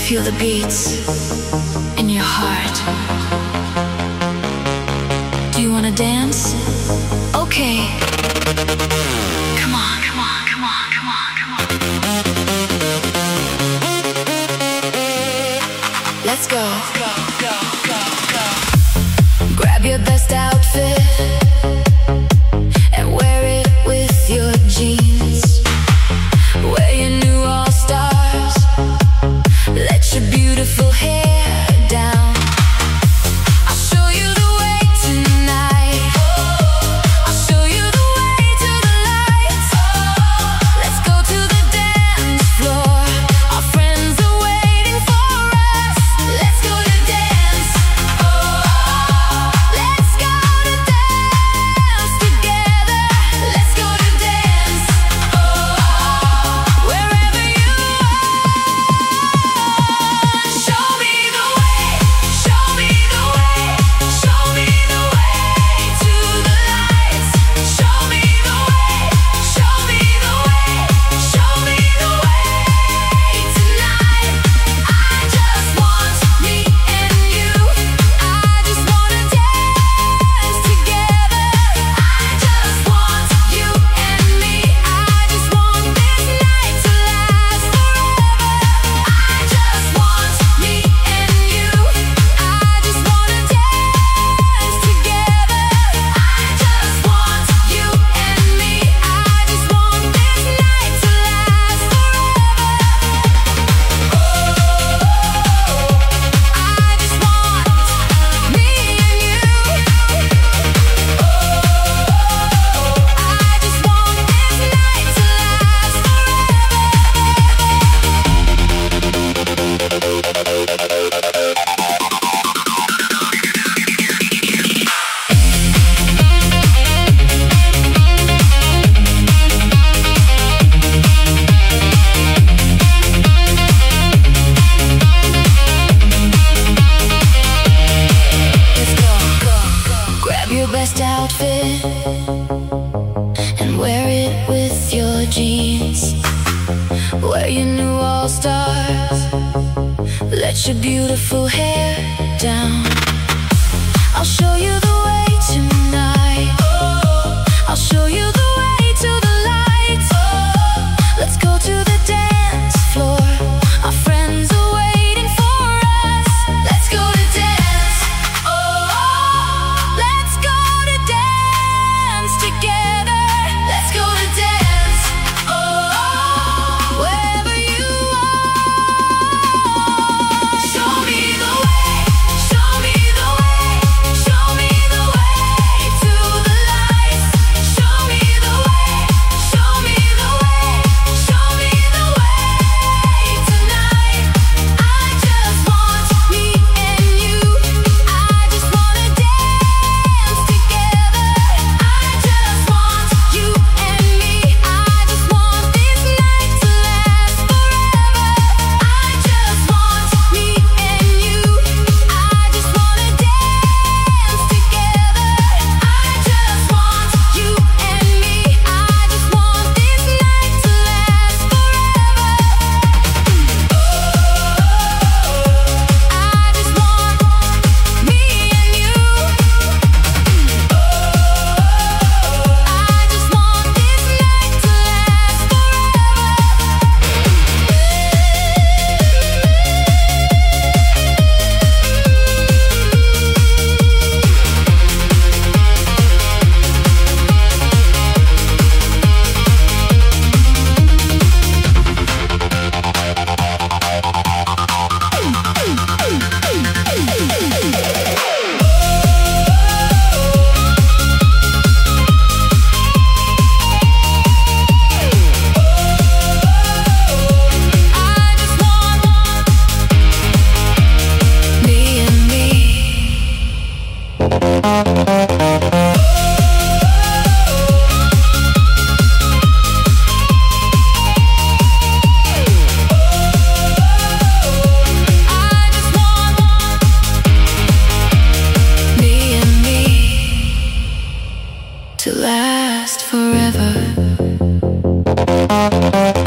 feel the beats in your heart. Do you wanna dance? Okay. Come on, come on, come on, come on, come on. Let's go. Go, go, go, go. Grab your best outfit and wear it with your jeans. Wear your new all-stars. Let your beautiful hair down. I'll show you the way tonight. I'll show you the way to the lights. Let's go to the dance floor. Our friends are waiting for us. Let's go to dance. Let's go to dance together. Let's go to dance. Wherever you are, show me the way. Show me the way. Show me the way to the lights. Show me the way. Show me the way. Show me the way tonight. I just want me and you. I just wanna dance together. I just want you and me. I just want this night to last forever. I just want me and you. I just wanna dance together. I just want you and me. I just want this night to last forever. I just want me and you. I just want this night to last Let's go. Grab your best outfit and wear it with your jeans. Wear your new all-stars. Let your beautiful hair down. I'll show you the way tonight. I'll show you the way to the lights. Let's go to the dance floor. Our friends are waiting for us. Let's go to dance. Let's go to dance together. Let's go to dance. Wherever you are, show me the way. Show me the way. Show me the way to the lights. Show me the way. Show me the way. Show me the way tonight. I just want me and you. I just wanna dance together. I just want you and me. I just want this night to last forever. I just want me and you. I just wanna dance together. I just want you and me. I just want this night to last forever. I just want me and you. I just want this night to last I just want me and me. I just want me and me to last forever.